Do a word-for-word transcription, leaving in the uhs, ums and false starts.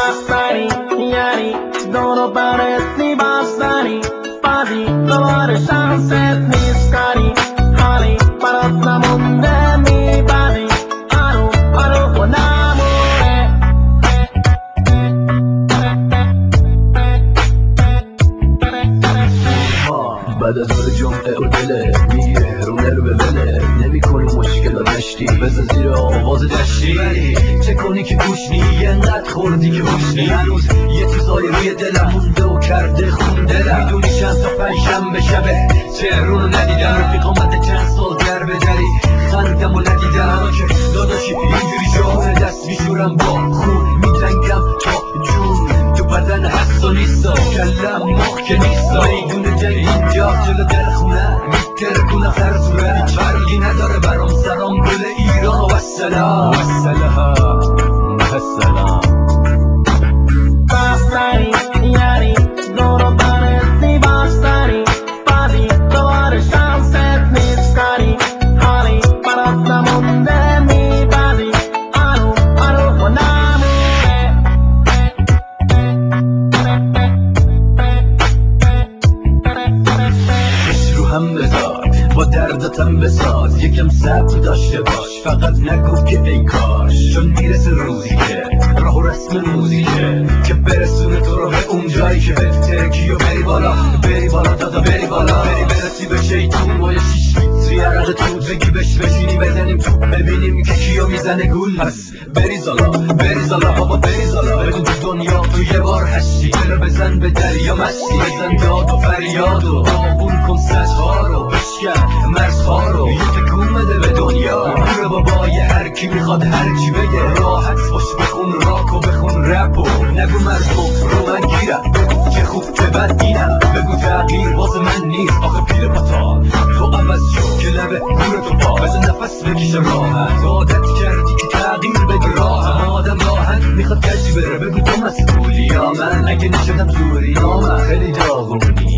بستنی یعنی دور و برت بستنی بازی دوباره شانست نیست کاری حالی برات نمونده میبری آرو آرو و نمونه بعد از ظهر جمعه و دله میگیره رونه رو به بله نمی کنی مشکلات نشتی بزن زیر آواز دشتی ولی چه کنی که گوش نی انقدر خوردی که هوش نی هنوز یه چیزایی روی دلم مونده و کرده خون دلم میدونی چند تا پنجشنبه شبه تهرون رو ندیدم رفیق آمده چند سال در به دری خندم و ندیدم اما که داداشی اینجوری جامونه دست میشورم با خون میجنگم تا جون تو بدن هست و نیستا کلم مخ که نیستا میدونه دل اینجا جلو در خونه میتره کنه سر صورت فرقی نداره برام سلام گل ایران و السلام و السلام و السلام بستنی یعنی دور و برت بستنی بازی دوباره شانست نیست کاری حالی برات نمونده میبری آرو آرو و نمونه کش رو هم بذار با دردتم بساز یکم صبر داشته باش فقط نگو که ای کاش چون میرسه روزی که راه و رسم موزیکه که برسونه تو رو به اون جایی که ترکی و بری بالا بری بالا دادا بری بالا بری برسی به شیطون با یه شیش لیتری عرق توت بگی بش بشینی بزنیم تو ببینیم که کیو میزنه گول پس بری زالا بری زالا بابا بری زالا بدون تو دنیا تو یه بار هشتی دلو بزن به دریا مشتی بزن داد و فریاد و آبون کن سجها رو بشکن مرزها رو یه تکون بده به دنیا نور بابای هر کی میخواد هر چی بگه راحت باش بخون راک و بخون رپ و نگو مردم رو من گیرم بگو چه خوب چه بد اینم بگو تغییر واسه من نیست آخه پیر پاتال تو عوض شو که لبه نور تو پا بزن نفس بکشه راحت عادت کردی که تغییر بگی راحت آدم راحت میخواد کجی بره بگو تو مسئولی یا من اگه نشدم زوری یا من خیلی داغونی